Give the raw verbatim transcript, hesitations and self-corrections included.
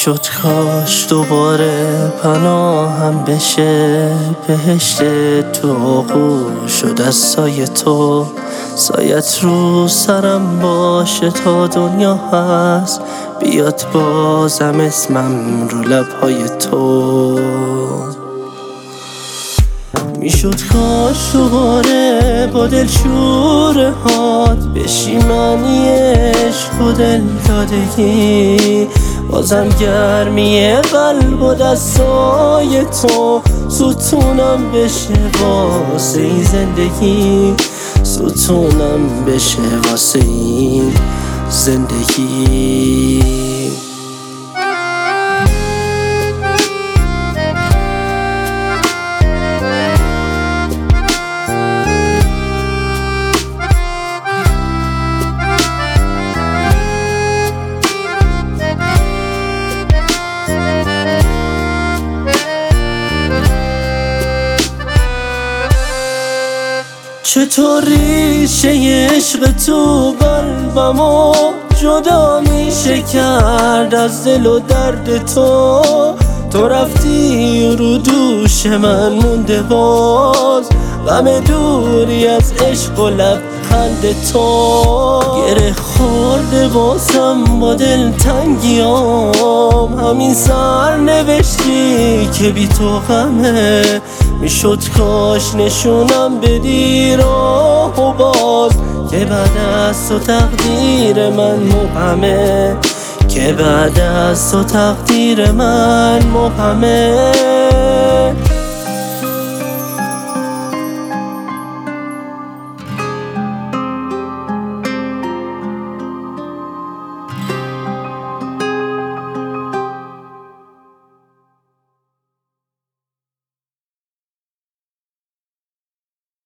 میشد کاش دوباره پناهم بشه بهشت تو آغوش شد از سایه تو، سایت رو سرم باشه تا دنیا هست، بیاد بازم اسمم رو لبهای تو. میشد کاش دوباره با دلشوره هات بشی معنی عشق و دل دادگی، بازم گرمی قلب و دستای تو ستونم بشه واسه این زندگی، ستونم بشه واسه این زندگی. چطور ریشه عشق تو قلبمو جدا میشه کرد از دل و درد تو، تو رفتی و رو دوش من مونده باز غم دوری از عشق و لبخند تو، گره خورده بازم با دل تنگیام همین سر نوشتی که بی تو غمه، میشد کاش نشونم بدی راه و باز که بعد از تو تقدیر من مبهمه، که بعد از تو تقدیر من مبهمه.